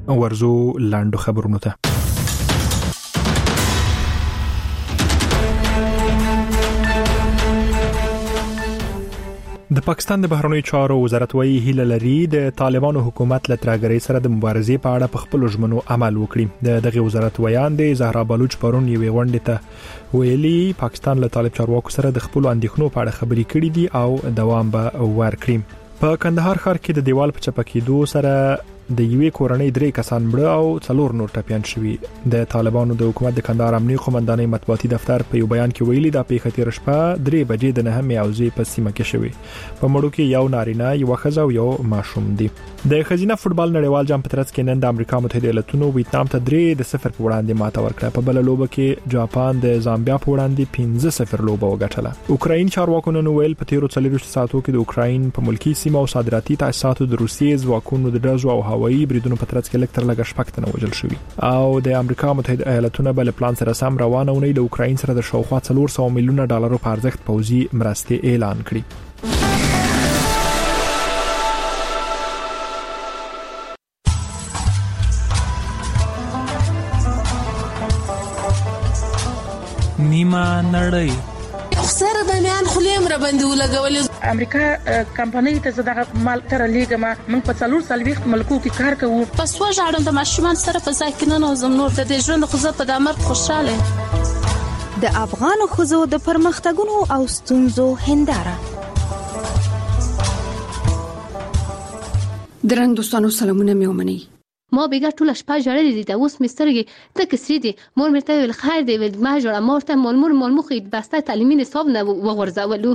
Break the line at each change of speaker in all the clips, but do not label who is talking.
ورزو لاندو خبرونو ته. د پاکستان د بهرنیو چارو وزارت وايي هیله لري د طالبانو حکومت له ترګرۍ سره د مبارزې په اړه په خپل ژمنو عمل وکړي. دغه وزارت ویان د زهرا بلوچ پرون یوې غونډې ته ویلي پاکستان له طالب چارواکو سره د خپل اندېښنو په اړه خبرې کړې دي او دوام به ورکړي. په کندهار ښار کې د دیوال په چپه کېدو سره د یوې کورنۍ 3 کسان مړه او 4 نور ټپيان شوي. د طالبانو د حکومت د کندهار امنیتي قومندانۍ مطبوعاتي دفتر په یو بیان کې ویلي دا پیښه تیر شپه 3 بجې د 9 اوزې په سیمه کې شوې. په مړو کې یو نارینه، یو ښځه او یو ماشوم دي. د ښځینه فوتبال نړیوال جام په ترڅ کې نن د امریکا متحده ایالاتونو ویتنام ته 3-0 په وړاندې ماته ورکړه. په بل لوبه کې جاپان د زامبیا په وړاندې 5-0 لوبه وګټله. اوکراین چارواکو نن ویل په تیرو 40 ساعتو کې د اوکراین په ملکی سیمه او صادراتي تاسیساتو د روسیې ځواکونو د ډزو او هوایي بریدونو په ترڅ کې لکټر لګ شپږ تنه وژل شوي. او د امریکا متحده ایالاتونو بل پلان سره سم روانه ونې د اوکراین سره د شاوخوا 400 میلیون ډالر په ارزښت پوځي مرستې اعلان کړې.
نیمه نړۍ
سره د میان خلیم را باندې ولګولې.
امریکا کمپنۍ ته زداغه مال تر لیګما موږ په 4 ملکو کې کار کوو.
پس وژاړم د ماشومان سره په ځای کې نه نوزم نور د ژوند خو په د امر خوشاله.
د افغان خزو د پرمختګونو او ستونزو هنداره.
درنو دوستانو سلامونه مې ومني.
ما بیګه ټول شپه جړلې دي د اوس مسترګي ته کسری دي مور مرته ویل خیر دی ول ما جوړه مورته مول مخې بسته تعلیمي نصاب نه وغورځولو.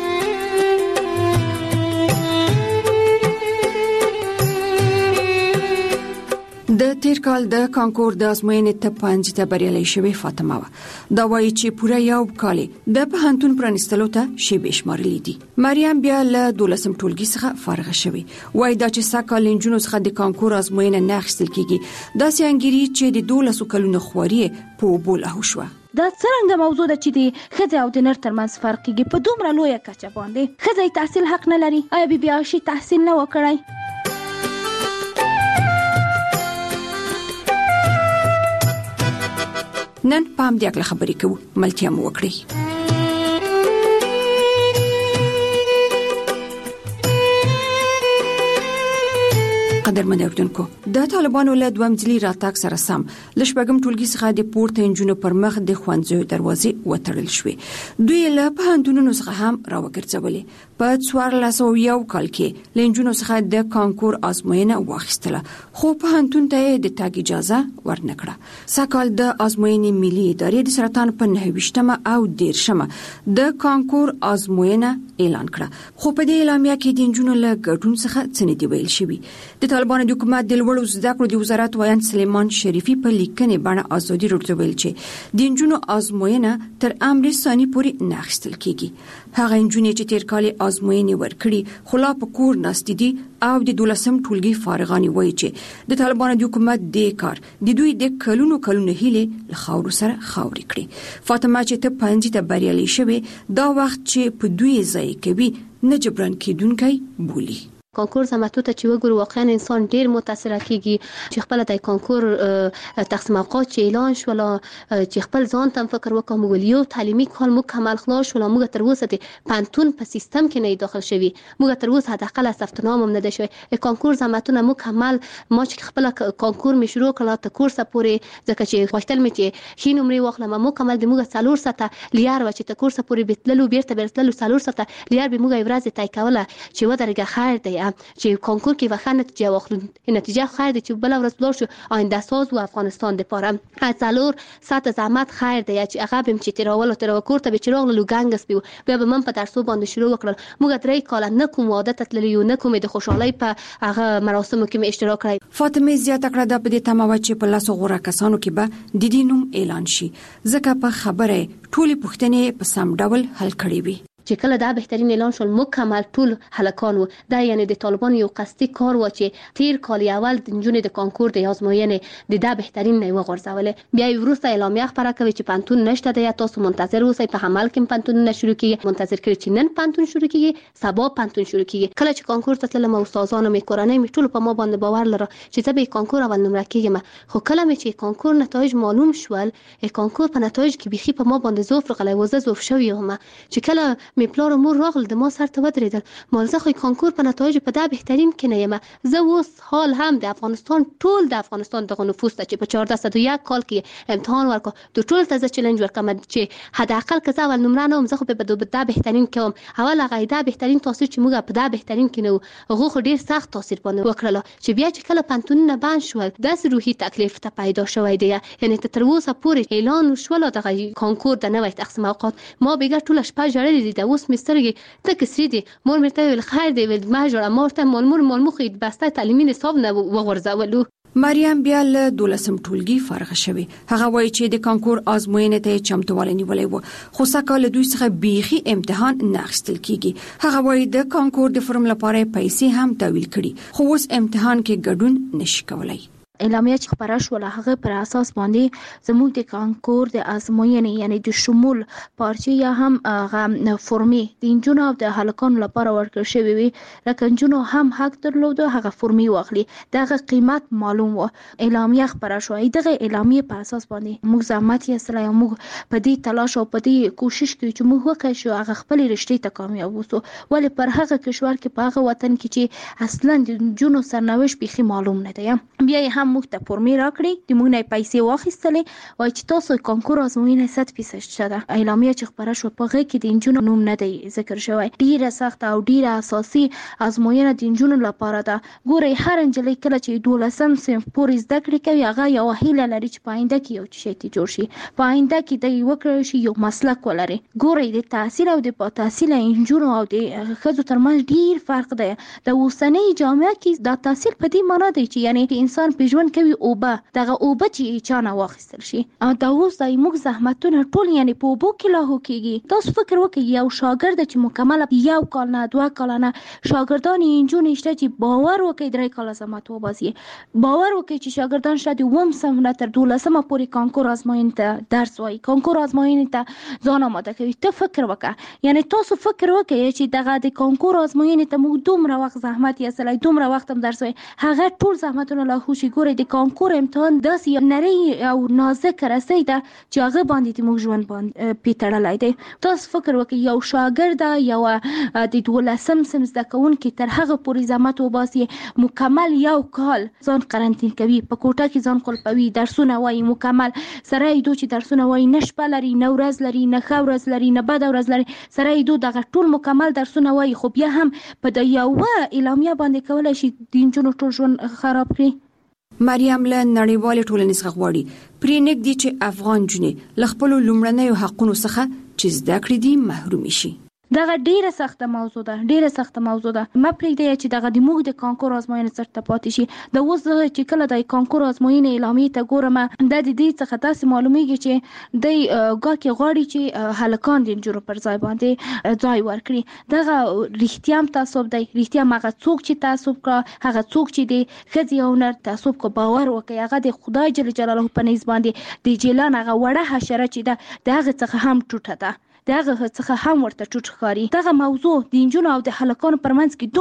د تیر کال د کانکور د ازموینې ته پنځه ته بریالۍ شوې فاطمه و دا وایي چې پوره یو کال د پوهنتون پرانستلو ته شی بشمارلې دي. مریم بیا له 12م ټولګي څخه فارغه شوې. وایي دا چې سکه لنجونو څخه د کانکور ازموینه نه اخیستل کیږي دا سیانګری چې د 12 کلونو خوري په بوله شو.
دا څنګه موضوع ده چې د خځې او د نر ترمنځ فرق کیږي په دومره لویه کچه باندې؟ خځې تحصیل حق نه لري؟ آیا بیا شي تحصیل نه وکړي؟
نن پام دې اکل خبرې کوو ملتیا مو وکړي. قدرمن اوردونکو د طالبانو له دوه مځلي راتګ سره سم لشبګم ټولګي څخه د پورته انجونو پر مخ د خوانځو دروازې وتړل شوې. دوی له پوهنتونونو څخه هم راوګرځولې. په 1401 کال کې لنجونو څخه د کانکور ازموینه واخیستله خو پوهنتون ته د تاګ اجازه ورنکړه. سکهال د ازموینې ملي ادارې د سرطان په 9 او 10 د کانکور ازموینه اعلان کړه. خو په دې اعلامیه کې د انجونو له ګډون څخه څه نه دی ویل شوی. د طالبانو د حکومت د لوړو زده کړو د وزارت ویان سلیمان شریفي په لیکنې باندې ازادي راډیو ویل چې د انجونو ازموینه تر امر ثاني پورې نه اخیستل کیږي. هغه انجونې چې تیر کال ازموینې ورکړي خلا په کور ناست دي او د 12م ټولګي فارغانی وایي چې د طالبانو د حکومت د کار د دوی د کلونو هیله له خاور سره خاوري کړي. فاطمه چې ته پنځه ته بریالۍ شوې دا وخت چې په دوی ځای کوي نه جبران کېدونکي بولی.
کانکور زماتو ته چې وګورو واقعا انسان ډیر متاثر کیږي چې خپل د کانکور تقسیم اوقات چې اعلان شول چې خپل ځان تم فکر وکم ویلیو تعلیمي کال مکمل خلاص شول موږ تر اوسه د پانتون په سیستم کې نه داخل شوی موږ تر اوسه حداقل ثبت نام هم نه ده شوی کانکور زماتونه مکمل ما چې خپل کانکور می شروع کړه ته کورس پورې ځکه چې غوښتل می چې خې نمرې واخلم مکمل د موږ 4 ساعته لیار و چې ته کورس پورې بیتللو بیرته 4 ساعته لیار به موږ ورځ تای کوله چې ودرګه خیر دی چې کانکور کې وخت نتیجه واخلو نتیجه خیر دی چې بل ورځ بلور شو آینده ساز و افغانستان لپاره څلور ساعت زحمت خیر دی چې هغه بهم چې تیرول تر کور ته به چراغ لو ګنګس بیو بیا به من په درسو باندې شروع وکړل موږ درې کال نه کوم عادت تللی نه کوم د خوشحالي په هغه مراسمو کې اشتراک کړی.
فاطمه زیاته کړه د پدې تمه چې په لاسو غوړه کسانو کې به د دینوم اعلان شي ځکه په خبره ټولي پوښتنې په سم ډول حل کړي وي.
چې کله دا بهترین اعلان شول مکمل ټول هلکان وو. دا یعنی د طالبان یو قصدي کار و چې تیر کال اول د نجونې د کانکور د ازموینې د دا بهترین نه وغورځولې. بیا وروسته اعلامیه خبره کوي چې پانتون نشته دی، تاسو منتظر اوسئ، په عمل کې پانتون نه شروع کیږي. منتظر کړئ چې نن پانتون شروع کیږي، سبا پانتون شروع کیږي. کله چې کانکور ته تلم استادانو می کورنۍ می ټول په ما باندې باور لره چې زه به کانکور اول نمره کیږم. خو کله مې چې کانکور نتایج معلوم شول، کانکور په نتایج کې بيخي په ما باندې زوف غلې وزه زوف شوی هم چې کله مې پلار مور راغل د ما سر ته ودرېدل. مال زه خو کانکور په نتایج په دا بهترین کې نه یم. زه اوس حال هم د افغانستان ټول د افغانستان دغه نفوس ته چې په 1401 کال کې امتحان ورکړ د ټول ته چیلنج ورکړم چې حد اقل که زه اول نمره نه وم زه خو په دا بهترین کوم. اول هغه دا بهترین تاثیر چې موږ په دا بهترین کې نو هغه خو ډیر سخت تاثیر باندې وکړل چې بیا چې کله پانتونونه بند شول داسې روحي تکلیف ته پیدا شوی دی. یعنی تر اوسه پورې اعلان شول دغه کانکور د نوې تقسیم اوقات ما بیګه ټول شپه جړلې دي. د اوس مسترګې تک سری دي. مور مرته ویل خیر دی ویل ما جوړه مورته مول مخ بسته تعلیمي نصاب نه وغورځولو.
مریم بیا له 12م ټولګي فارغ شوه. هغه وایي چې د کانکور ازموینې ته چمتووالی نیولې و خو سکه له دوی څخه بیخي امتحان نه اخیستل کیږي. هغه وایي د کانکور د فرم لپاره پیسې هم تحویل کړي خو اوس امتحان کې ګډون نشي کولای.
اعلامیه چې خبره شوله هغه پر اساس باندې زموږ د کانکور د ازموینې یعنی د شمول پارچې یا هم هغه فرمې د انجونو او د هلکانو لپاره ورکړل شوی وي. لکه انجونو هم حق درلود هغه فرمې واخلي. دغه قیمت معلوم و. اعلامیه خبره شوه. دغه اعلامیه په اساس باندې موږ زحمت یې سره یا موږ په دې تلاش او په دې کوشش کوي چې موږ وکړو چې هغه خپل رشتې ته کامیاب وسو. ولې پر هغه کشور کې په هغه وطن کې چې اصلا د انجونو سرنوشت بيخي معلوم نه دی. بیا هم موږ ته فرمې راکړي د موږ نه پیسې واخیستلې وای چې تاسو کانکور ازموینې 100% شته. اعلامیه چې خبره شو په هغه کې د انجونو نوم نه دی ذکر شوی. ډیره سخت او ډیره اساسي ازموینه د انجونو لپاره ده. ګورئ هر انجلۍ کله چې 12م صنف پورې زده کړې کوي هغه یو هیله لري چې پاینده کې یو شی ته جوړ شي، پاینده کې د یو کړی شي یو مسلک ولري. ګورئ د تحصیل او د با تحصیل انجونو او د ښځو ترمنځ ډیر فرق دی. د اوسنۍ جامعه کې د تحصیل په دې معنی دی چې یعنی انسان په ژوند کوي اوبه دغه اوبه چې چانه واخیستل شي. دا اوس د موږ زحمتونه ټول یعنی په اوبو کې لاهو کیږي. تاسو فکر وکړئ یو شاګرد چې مکمل یو کال نه 2 کال نه شاګردان انجونې شته چې باور وکړي 3 کال زحمت وباسي. باور وکړي چې شاګردان شته د 9 سم نه تر 12 پورې کانکور ازموینې ته درس وایي، کانکور ازموینې ته ځان آماده کوي. ته فکر وکړه یعنی تاسو فکر وکړئ چې دغه د کانکور ازموینې ته موږ دومره وخت زحمت یې سره دومره وخت هم درس وایي هغه ټول زحمتونه لا خوشي. ګورئ د کانکور امتحان داسې یو نری او نازک رسۍ ده چې هغه باندې موږ ژوند باندې پیتړلی دی. تاسو فکر وکړئ یو شاګرد یو د 12م صنف زده کوونکی تر هغه پورې زحمت وباسي مکمل یو کال ځان قرنطین کوي، په کوټه کې ځان قلپوي، درسونه وایي مکمل سره یې دو چې درسونه وایي نه شپه لري نه ورځ لري نه ښه ورځ لري نه بده ورځ لري، سره یې دو دغه ټول مکمل درسونه وایي خو بیا هم په د یوه اعلامیه باندې کولی شي د نجونو ټول ژوند خراب کړي.
مریم له نړیوال ټولنې څخه غواړي پرې نږدې چې افغان جنې له خپل لومړنیو حقونو څخه چې زده کړې دي محروم شي.
دغه ډیره سخته موضوع ده، ډیره سخته موضوع ده. ما پرېږدی چې دغه د موږ د کانکور ازموینې سره پاتې شي. د اوس چې کله د کانکور ازموینې اعلامیې ته ګورم د دې څخه تاسو معلومیږي چې د ګاکي غواړي چې هلکان د نجونو پر ځای باندې ځای ورکړي. دغه رښتیا هم تعصب دی. رښتیا هغه څوک چې تعصب کړه هغه څوک چې د ښځې او نر تعصب کو باور وکړي هغه د خدای جل جلاله په نيز باندې د جیلان هغه وړه حشره چې ده دغه څخه هم ټوټه ده، دغه څخه هم ورته ټوټ ښکاري. دغه موضوع د انجونو او د هلکانو پرمنځ کې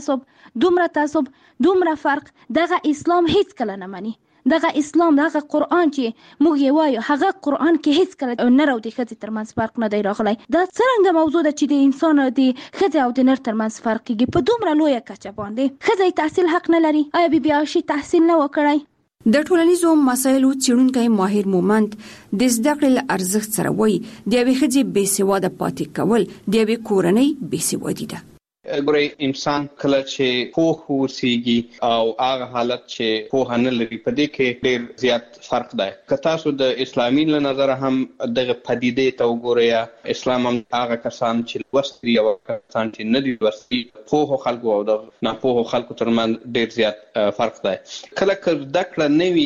دومره تعصب دومره فرق دغه اسلام هیڅ کله نه مني. دغه اسلام دغه قرآن چې موږ یې وایو هغه قرآن کې هیڅ کله نر او د ښځې ترمنځ فرق نه دی راغلی. دا څرنګه موضوع ده چې د انسان د ښځې او د نر ترمنځ فرق کېږي په دومره لویه کچه باندې. ښځه تحصیل حق نه لري. آیا بیبي عایشې تحصیل نه وکړی؟
د ټولنیزو مسایلو څېړونکی ماهر مومند د زده کړې له ارزښت سره وایي د یوې ښځې بېسواده پاتې کول د یوې کورنۍ بېسوادي ده.
ګورئ انسان کله چې پوه اوسېږي او هغه حالت چې پوهه نه لري په دې کې ډېر زیات فرق دی. که تاسو د اسلامي له نظره هم دغه پدیدې ته وګورئ اسلام هم هغه کسان چې لوستي او کسان چې نه دي لوستي پوهو خلکو او د ناپوهو خلکو ترمنځ ډېر زیات فرق دی. کله که زده کړه نه وي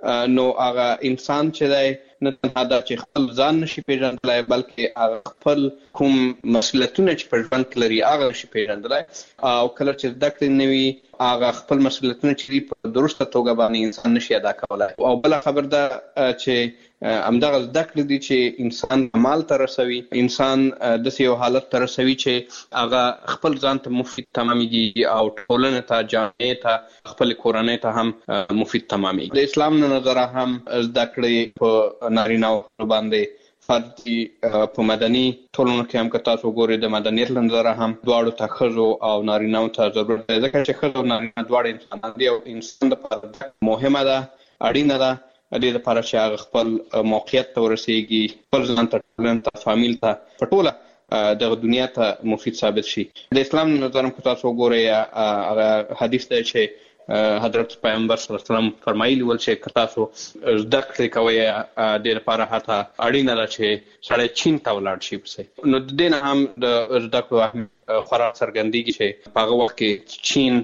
نو هغه انسان چې دی نه تنها دا چې خپل ځان نشي پیژندلای بلکې هغه خپل کوم مسؤلیتونه چې په ژوند کې لري هغه نشي پیژندلای او کله چې زده کړې نه وي هغه خپل مسؤلیتونه چې په درسته توګه باندې انسان نشي ادا کولای. او بل خبر ده چې همدغه زده کړې دي چې انسان کمال ته رسوي، انسان داسې یو حالت ته رسوي چې هغه خپل ځان ته مفید تمامېږي او ټولنې ته، جامعې ته، خپل کورنۍ ته هم مفید تمامېږي. د اسلام نه نظره هم زده کړې په نارینه‌و باندې فرض دي. په مدني ټولنو کې هم که تاسو ګورئ د مدنیت له نظره هم دواړو ته ښځو او نارینه‌و ته ضرورت دی، ځکه چې ښځه او نارینه دواړه انسانان دي او انسان لپاره مهمه ده، اړینه ده د دې لپاره چې هغه خپل موقعیت ته ورسېږي، خپل ځان ته، ټولنې ته، فامیل ته، په ټوله دغه دنیا ته مفید ثابت شي. د اسلام نه نظر هم که تاسو وګورئ هغه حدیث دی چې حضرت پیغمبر صلی الله علیه وسلم فرمایلی ول چې که تاسو زده کړې کوئ د دې لپاره حتی اړینه ده چې سړی چین ته ولاړ شي پسې. نو د دې نه هم د زده کړو اهمیت خورا څرګندېږي چې په هغه وخت کې چین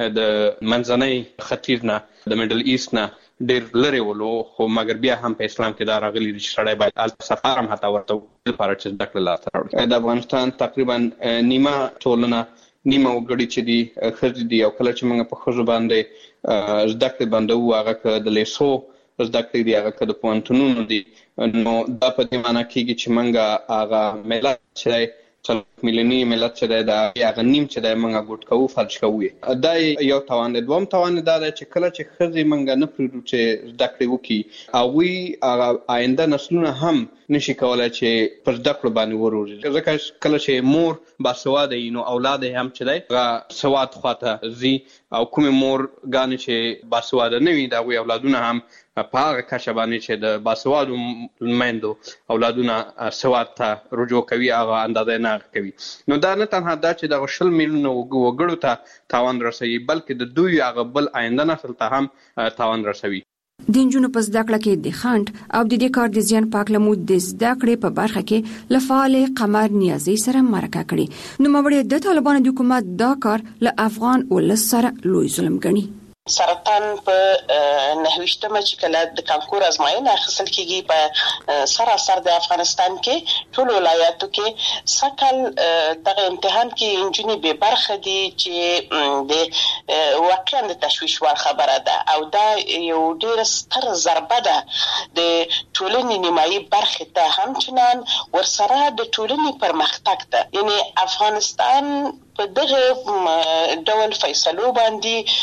د منځنۍ ختیځ نه، د میډل ایست نه ډېر لرې ولو، خو مګر بیا هم په اسلام کې دا راغلي دي چې سړی باید هلته سفر هم حتی ورته وکړي لپاره چې زده کړه لاسته راوړي. د افغانستان تقریبا نیمه ټولنه، نیمه وګړي چې دي ښځې دي، او کله چې موږ په ښځو باندې زده کړې بندوو، هغه که د لیسو زده کړې دي، هغه که د پوهنتونونو دي، نو دا په دې معنی کېږي چې موږ هغه ملت چې دی، میلیوني ملت چې دی، د هغه نیم چې دی موږ ګوټ کوو، فلج کوو. دا یو توان دی. دوم توان دا دی چې کله چې ښځې موږ نه پرېږدو چې زده کړې وکړي، هغوی هغه آینده نسلونه هم نشي کولای چې پر زده کړو باندې وروزي، ځکه کله چې مور باسواده وي نو اولاد هم چې دی هغه سواد خواته ځي، او کومې مورګانې چې باسواده نه وي د هغوی اولادونه هم په هغه کچه باندې چې د باسوادو میندو اولادونه سواد ته رجوع کوي، هغه اندازه نه کوي. نو دا نه تنها دا چې دغه 20 میلیونه وګړو ته تاوان رسوي، بلکې د دوی هغه بل آینده نسل ته هم تاوان رسوي.
د نجونو په زده کړه کې د خنډ او د دې کار د زیان پاک لمود د زده کړې په برخه کې لفعال قمر نیازي سره مرکه کړي. نو مړې د طالبانو د حکومت دا کار له افغان ولس سره لوی ظلم ګڼي.
سرطان په 9مه چې کله د کانکور ازموینه اخیستل کېږي په سراسر د افغانستان کې ټول ولایاتو کې سکل دغه امتحان کې انجونی به برخه دي چې د واقعا د تشویش وړ خبره ده، او دا یو ډېر ستر ضربه ده د ټولنې نیمایي برخې ته، همچنان ورسره د ټولنې پرمختګ ته. یعنی افغانستان په دغه ډول فیصلو باندې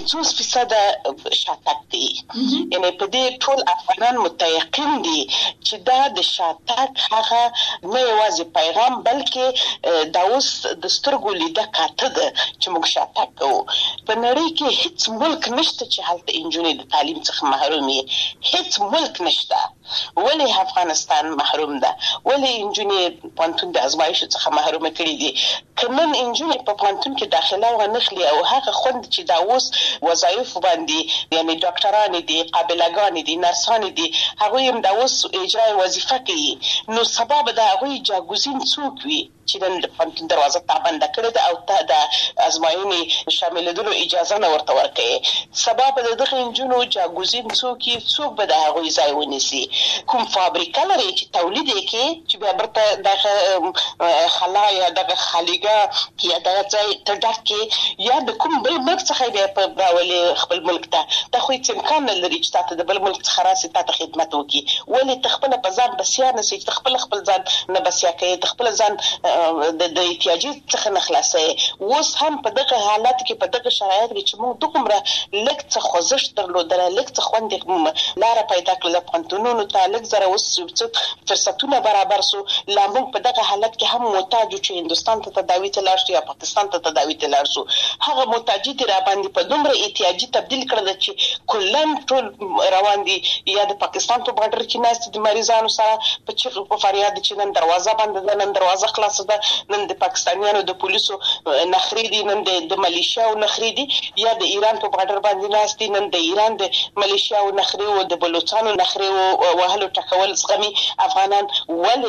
50% شاتګ دي. یعنی په دې ټول افغانان متيقن دي چې دا د شاتګ هغه نه یوازې پیغام بلکې دا اوس د سترګو لیده کاته ده چې موږ شاتګ کوو. په نړۍ کې هیڅ ملک نشته چې هلته انجونې د تعلیم څخه محروم وي، هیڅ ملک نشته. ولې افغانستان محروم ده؟ ولې انجونې پوهنتون د ازمایښت څخه محروم کړي دي؟ کنن انجونې په پوهنتون کې داخله ونخلي او هغه خوند چې دا اوس وظایف باندې یعنی ډاکټران دي، قابلګان دي، نرسان دي، هغه هم دا اوس اجرا وظیفه کوي، نو سبب دا هغه جاګوزین څوک وي چې د پوهنتون دروازه تابنده کړې ده او ته د ازموینې شاملېدلو اجازه نه ورته ورکوي. سبب د دغه انجونو جاګوزین څوک به د هغوی ځای ونیسي؟ کوم فابریکه لري چې تولید یې کوي چې بیا برته دغه خلا یا دغه خالیګه یا دغه ځای ته ډک کړي، یا د کوم بل ملک څخه بیا په راولي خپل ملک ته؟ دا خو هېڅ امکان نه لري چې تاته د بل ملک څخه راسي تاته خدمت وکړي. ولې ته خپله په ځان بسیا نه سې چې خپل ځان نه بسیا کوې، ته خپل ځان د احتیاجي څخه نه خلاصوي؟ اوس هم په دغه حالت کې، په دغه شرایط کې چې موږ دومره لږ څه خوځښت درلودلی، لږ څه خوندې لاره پیدا کړله پوهنتونونو ته، لږ زره اوس څه فرصتونه برابر سو، لا موږ په دغه حالت کې هم محتاج یو چې هندوستان ته تداوي ته لاړ شو یا پاکستان ته تداوي ته لاړ شو. هغه محتاجي دې راباندې په دومره احتیاجي تبدیل کړل چې کلن ټول روان دي، یا د پاکستان په بارډر کې ناست دي مریضانو سره په چیغو په فریاد چې نن دروازه بنده ده، نن دروازه خلاصه ده، نن د پاکستانیانو د پولیسو نخرې دي، نن د ملیشیاو نخرې دي، یا د ایران په بارډر باندې ناست دي، نن د ایران د ملیشیاو نخرې او د بلوچستانو نخرې وهلو ټکول زغمي افغانان.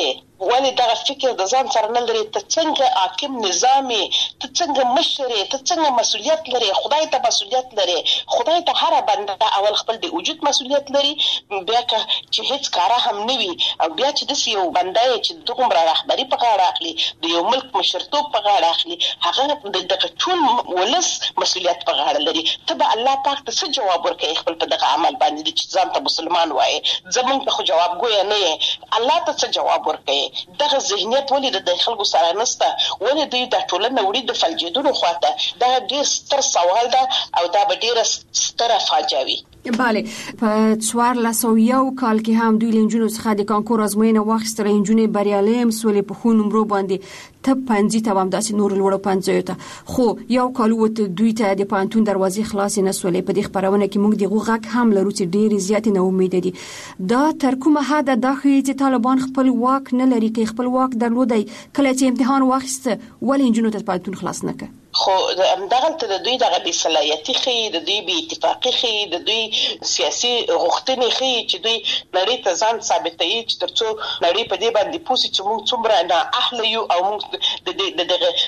ولې دا فکر د ځان سره نه لري ته څنګه حاکم نظامي ته څنګه مشري ته څنګه مسؤلیت لري خدای ته مسؤلیت لري خدای ته هر بنده اول خپل د وجود مسؤلیت لري بیا چې هیڅ کار هم نه وي او بیا چې د یو بنده چې دغه رهبری په غاړه اخلي د یو ملک مشرتوب په غاړه اخلي هغه د ټول ولس مسؤلیت په غاړه لري ته به الله پاک ته څه جواب ورکړي خپل په دغه عمل باندې چې ځان ته مسلمان وایي زمونږ ته خو جواب ګویا نه یې الله ته څه جواب ورکړي دغه ذهنیت ولې د خلکو سره نشته ولې دوی د ټولنې وړي د فلجیدونو خواته دا ډیر ستر سوال ده او دا به ډیره ستره فاجعه وي.
بله په 1401 کال کې هم دوی لنجونو څخه د کانکور ازموینه واخیستل انجونې بریالي هم سولې په خو نمرو باندې ته پنځه ته هم داسې نور لوړ پنځه ته خو یو کال وته دوی ته د پانتون دروازې خلاص نه سولې په دې خبرونه کې موږ د غوغک هم لرو چې ډېر زیات نه امید دي دا تر کومه حد د چې طالبان خپل واک نه لري کې خپل واک درلودي کله چې امتحان واخیسته ولې انجونو ته پانتون خلاص نه کړ
خو دغه د دوی دغه بې صلاحیتي خي د دوی بې اتفاقي خي د دوی سیاسي غوښتنې خي چې دوی نړۍ ته ځان ثابتوي چې ترڅو نړۍ په دې باندې پوسي چې موږ څومره نه اهل یو او موږ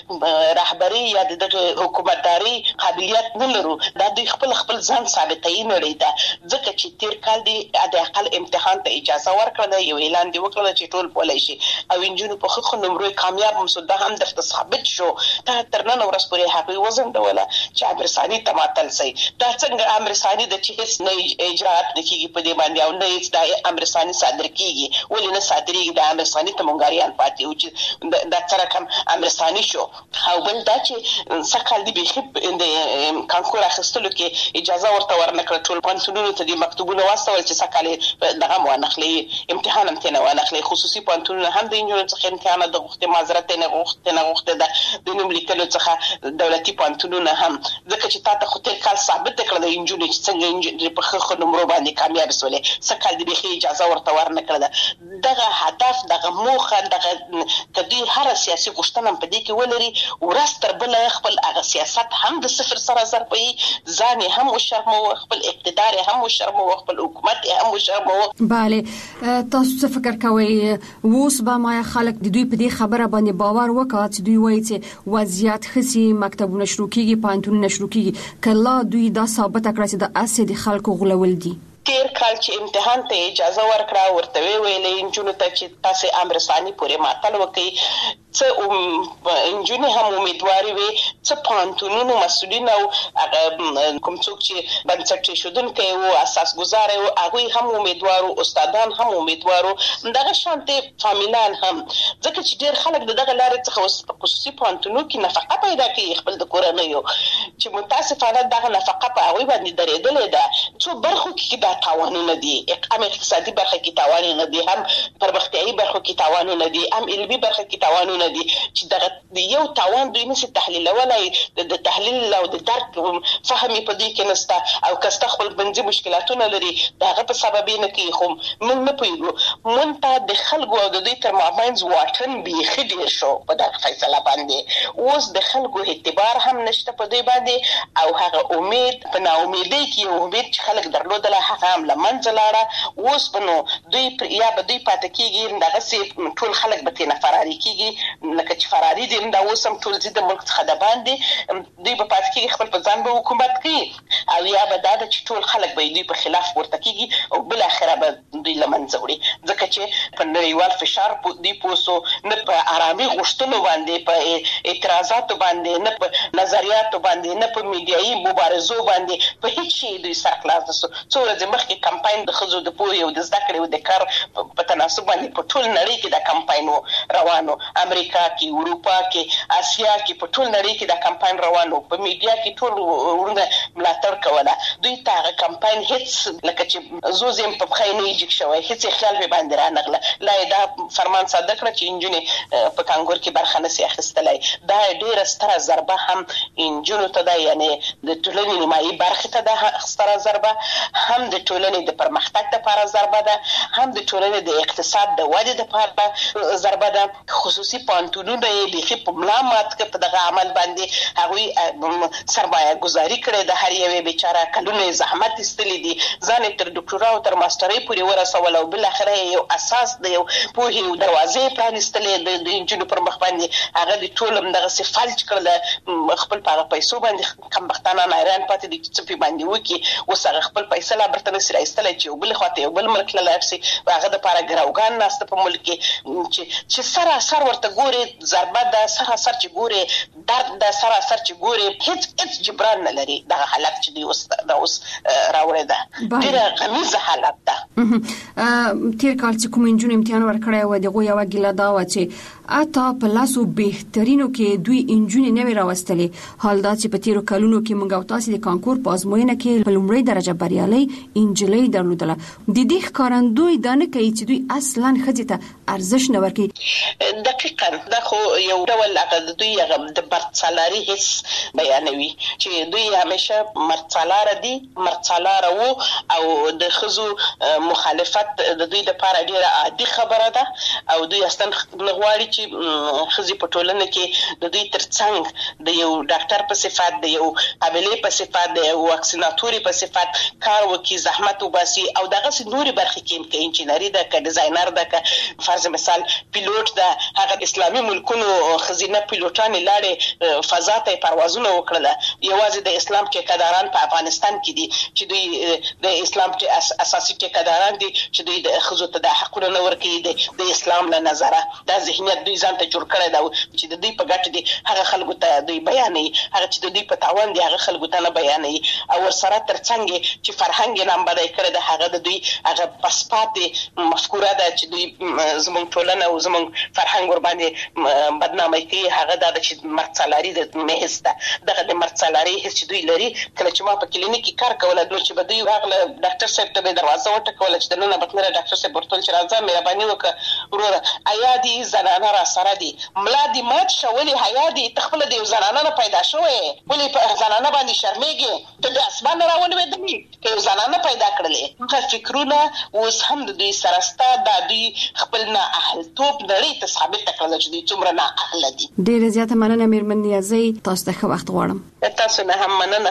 د رهبري یا د حکومتداري قابلیت نه لرو دا دوی خپل ځان ثابتوي نړۍ ته ځکه چې تیر کال دی د اقل امتحان ته اجازه ورکړه یو اعلان دی وکړل چې ټول کولای شي او انجونو په خو نمرو کامیاب مسوده هم درته ثابت شو ته تر نن ورځ پورې هغه وزن ډوله چې امرساني تماتل سي دا څنګه امرساني د چې هیڅ نه اجرات نکېږي په دې باندې او نه هیڅ د امرساني صادر کیږي ولې نه صادرېږي د امرساني ته مونږاریان پاتې او چې دا سره کوم امرساني شو او بل دا چې سکهال دی به د کانکور اخیستلو کې اجازه ورته ورنکړه ټول پانتونونو ته د مکتوبونو واستول چې سکهال دغه وانخلي امتحان هم ته نه وانخلي خصوصي پانتونونه هم د انجونو څخه امتحان د غوښتنې معذرت نه غوښته د نوم لیکلو څخه دولتي پانتونونه هم ځکه چې تاسو خو تل کال ثابت کړل انجونې چې څنګه انجونې په خخ نمبر باندې کامیاب سولې سکهال دی به اجازه ورته ورنکړه دغه هدف دغه موخه دغه کدي هر سیاسي غوښتنه په دې کې ولري ورستر بل خپل هغه سیاست هم د صفر سره ضربي ځان هم وشرمو خپل اقتدار هم وشرمو خپل حکومت هم وشرمو.
bale تاسو څه فکر کوئ اوس به ما خلک د دوی په دې خبره باندې باور وکړي چې دوی وایي چې وضعیت خسي مکتبونه شروع کیږي پانتونونه شروع کیږي کله دوی دا ثابت کړی چې د اسې د خلکو غولول دي
تیر کال چې امتحان ته اجازه ورکړه ورته ویلې انجونو ته چې تاسو امرساني پورې ماتل وکړي څه انجونې هم امیدواري وي څه پانتونونو مسؤلین او کوم څوک چې بنسټ شودونکي او اساس گزار او هغه هم امیدوارو استادان هم امیدوارو دغه شانته فامیلان هم ځکه چې ډېر خلک دغه لارې څخه خصوصي پانتونو کې نفقه پیدا کوي خپل د کورنۍ چې متاسفانه دغه نفقه په هغه باندې درېدلې ده څو برخو کې تاوانونه دي هم اقتصادي برخه کې تاوانونه دي هم پرمختیایي برخه کې تاوانونه دي هم علمي برخه کې تاوانونه دي چې دغه یو تاوان دوی نشي تحلیلولای د تحلیل او د درک فهمي په دې کې نسته او کسته خپل بنځي مشکلاتونه لري دغه په سبب نه کې خو موږ نه پوهیږو مونږ د خلکو او د دوی تر مابین واټن به ډیر شو په دغه فیصله باندې اوس د خلکو اعتبار هم نشته په دې باندې او هغه امید په ناامیدۍ کې امید چې خلک درلودل هغه هم لمنځه لاړه اوس بنو دوی یا به دوی پاتې کیږي دغه سي ټول خلک به تنه فراری کیږي لکه چې فراری دي دا اوس هم ټول د ملک څخه د باندې دوی به پاتې کیږي خپل په ځان به حکومت کوي او یا به دا چې ټول خلک به دوی په خلاف ورته کیږي او بل اخره به دوی لمنځه وړي ځکه چې په نړیوال فشار دوی پوسو نه په آرامي غوښتنو باندې په اعتراضاتو باندې نه په نظریاتو باندې نه په میډیایي مبارزو باندې په هیڅ شي دوی سرخلاص څو ورځې مخکې کمپاین د خزو د پوهې او د زده کړې او د کار په تناسب باندې په ټول نړۍ کې دا کمپاین روانو امریکا کې اروپا کې اسیا کې په ټول نړۍ کې دا کمپاین روانو په میډیا کې ټول ورونه ملاتړ کوله دوی ته کمپاین هیڅ لکه چې زوزم په خاینه یې شوی هیڅ خیال به باندې را نغله لا دا فرمان صادق کړ چې انجونې په کانګور کې برخه نشي اخیستلای دا ډیره ستره ضربه هم انجونو ته ده یعنی د ټولنې نیمایي برخه ته ده ستره ضربه هم د ټولنې د پرمختګ لپاره ضربه ده، هم د ټولنې د اقتصاد د ودې لپاره ضربه ده. خصوصي پانتونونه یې بیخي په ملا مات کړ په دغه عمل باندې. هغوی سرمایه گذاري کړې د هر یوې بیچاره کلونه زحمت ایستلی دي، ځان تر ډاکټرا او تر ماسترۍ پورې ورسول او بل اخر یو اساس د یو پوهې او دروازې پرانستلې د انجونو پر مخ باندې. هغه د ټولم دغه فلج کړل، خپل په پیسو باندې کم بختانه نایران پاتې دي چې په باندې وکی. اوس هغه خپل پیسې لا برته نشي راستلای چې بل خواته یو بل ملک لا لارسي. هغه د لپاره ګراوګان ناست په ملک چې سراسر ورته ګوري ضربه ده، سراسر چې ګوري درد ده، سراسر چې ګوري هیڅ جبران نه لري. دغه حالت چې دی اوس راوړی ده ډېر غمیزه حالت ده.
تیر کال چې کوم انجون امتحان ورکړی و دغه یو ګیله دا و چې اته په لاسو بهترینو کې دوی انجونې نه وی راوستلې. حال دا چې په تیرو کلونو کې موږ او تاسو د کانکور په ازموینه کې په لومړی درجه بریالي انجلۍ درلودله. د دې ښکارندوی دا نه کوي چې دوی اصلا ښځې ته ارزښ نه ورکوي.
دقیقاً دا خو یو ډول هغه دوی د مرڅلاري حس بیانوي چې دوی همیشه مرڅلاره دي، مرڅلاره وو او د ښځو مخالفت د دوی لپاره ډیره عادي خبره ده او دوی اصلا غواړي چې ښځې په ټولنه کې د دوی ترڅنګ د یو ډاکټر په صفت، د یو قابلې په صفت، د یو واکسیناتوري په صفت کار وکړي، زحمت وباسي او دغه نوري برخې کې که انجینری ده، که ډیزاینر ده، که فرض مثال پیلوټ ده. هغه اسلامي ملکونو ښځینه پیلوټانې لاړې فضا ته پروازونه وکړله. یوازې د اسلام ټیکهداران په افغانستان کې دي چې دوی د اسلام اساسي ټیکهداران دي چې دوی د ښځو ته د حقونه نه ورکوي د اسلام له نظره. دا ذهنیت دوی ځان ته جوړ کړی ده چې د دوی په ګټه دي، هغه خلکو ته دوی بیانوي، هغه چې د دوی په تاوان دي هغه خلکو ته نه بیانوي. او ورسره ترڅنګ چې فرهنګ یې نامبدی کړی ده، هغه د دوی هغه پسپاتې مفکوره ده چې دوی زموږ ټولنه او زموږ فرهنګ ورباندې بدنامي کوي. هغه دا چې مرڅلاري د محض ده. دغه د مرڅلاري حس چې دوی لري. کله چې ما په کلینیک کې کار کوله نو چې به دوی راغله ډاکټر صاحب ته دروازه وټکوله چې دننه بتنه ډاکټر صاحب ورته چې راځه مهرباني وکړه وروره ایا دي زنانه را سره دي ملا دي مات شولې حیا دي تخپل د زنانه نه پیدا شوې ولې په زنانه باندې شرمېږي ته د اسمان راولې ودی که زنانه پیدا کړلې. هغه فکرونه اوس هم د دوی سرستا د دوی خپل نه اهل توپ نړۍ ته ثابت کړل چې دوی څومره نه اهل دي.
ډېر زیاته مننه میرمن نیازی، تاسو ته ښه وخت غواړم.
تاسو نه هم مننه.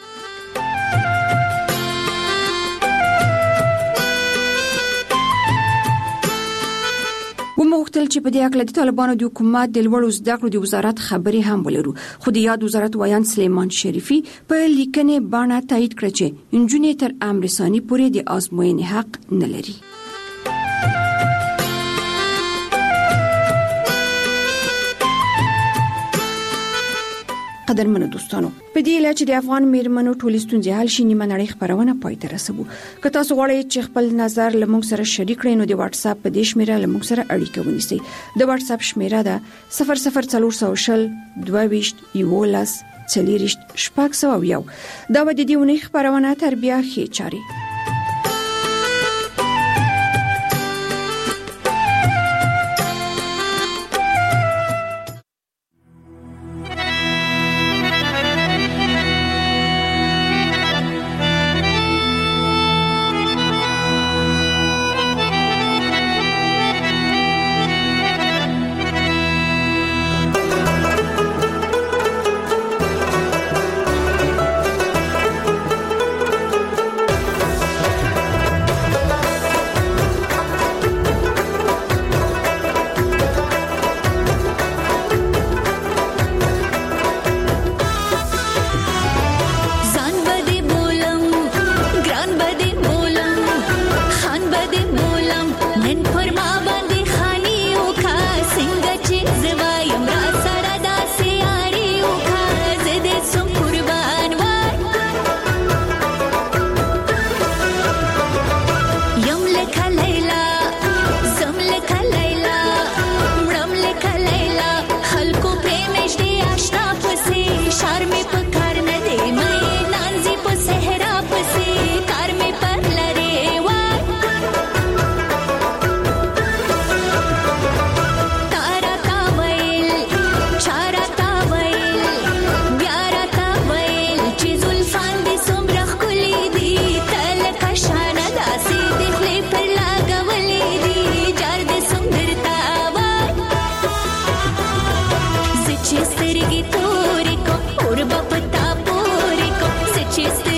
ومغتل چې په دې اړه د طالبانو د حکومت د لوړو زده کړو د وزارت خبري هم ولرو، خو د یاد وزارت ویان سلیمان شریفي په لیکنې باندې تایید کړ چې انجونې تر امر ثاني پورې د آزموینې حق نه لري. قدرمنو دوستانو، په دې لاره چې د افغان میرمنو ټولې ستونزې حل شي نیمه نړۍ خبرونه پای ته رسوو. که تاسو غواړئ چې خپل نظر له موږ سره شریک کړئ نو د واتس اپ په دې شمیره له موږ سره اړیکه ونیسئ. د واتس اپ شمیره ده 00400 22 11 40 601. دا د دې ونې خبرونه تر بیا ښه چاري.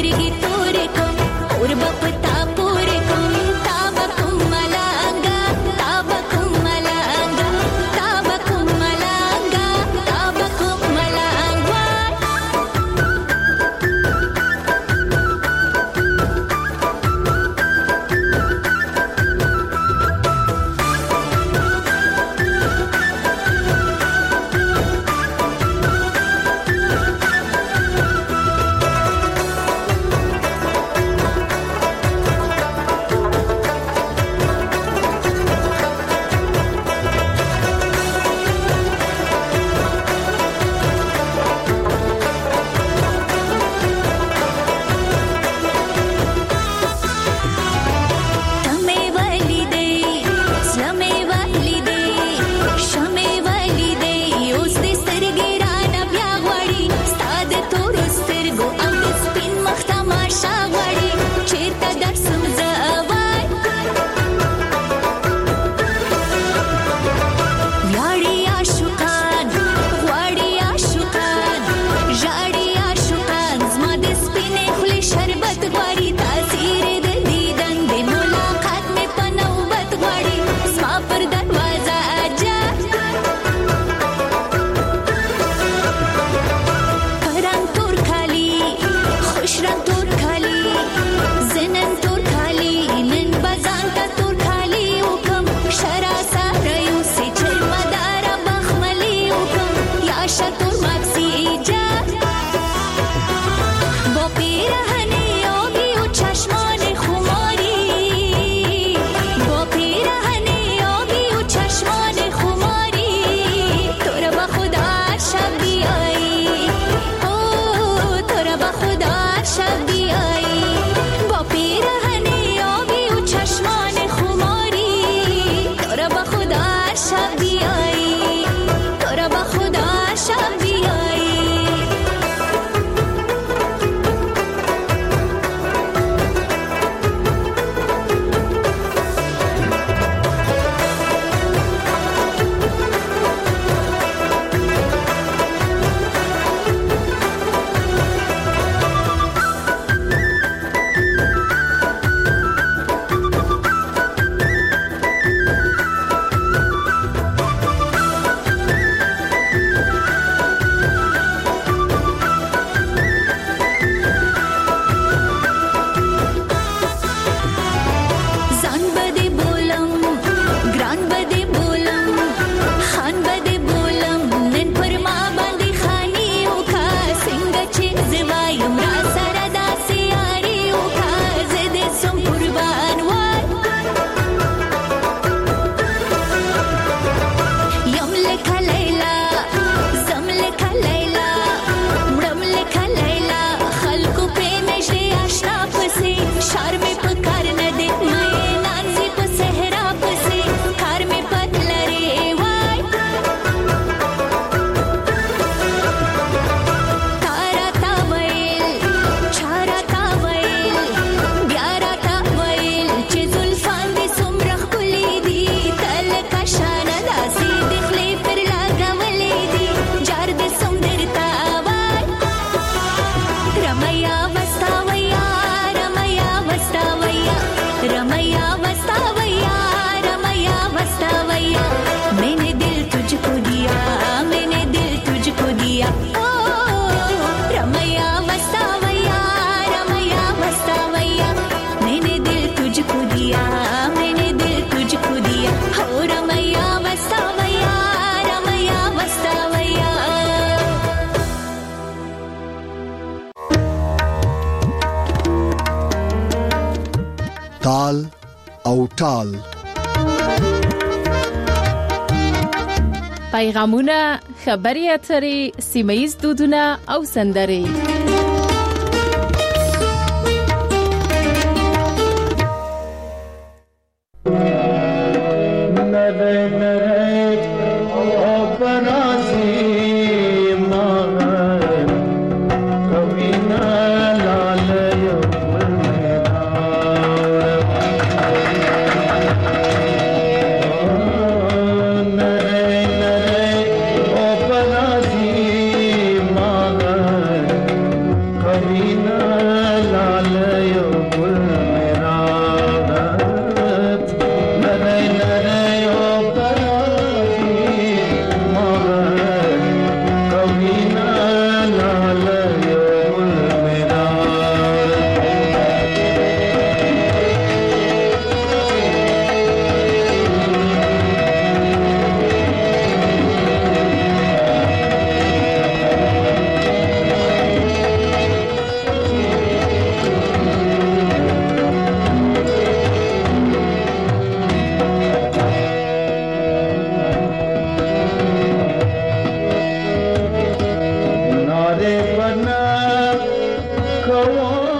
سترګې تورې کوم اور به پتا پورې کوم تا به کوم ملنګا تا به کوم ملنګا تا به کوم ملنګا تا به کوم ملنګا
تال او ټال
پیغامونه، خبري اترې، سیمه‌ییز دودونه او سندرې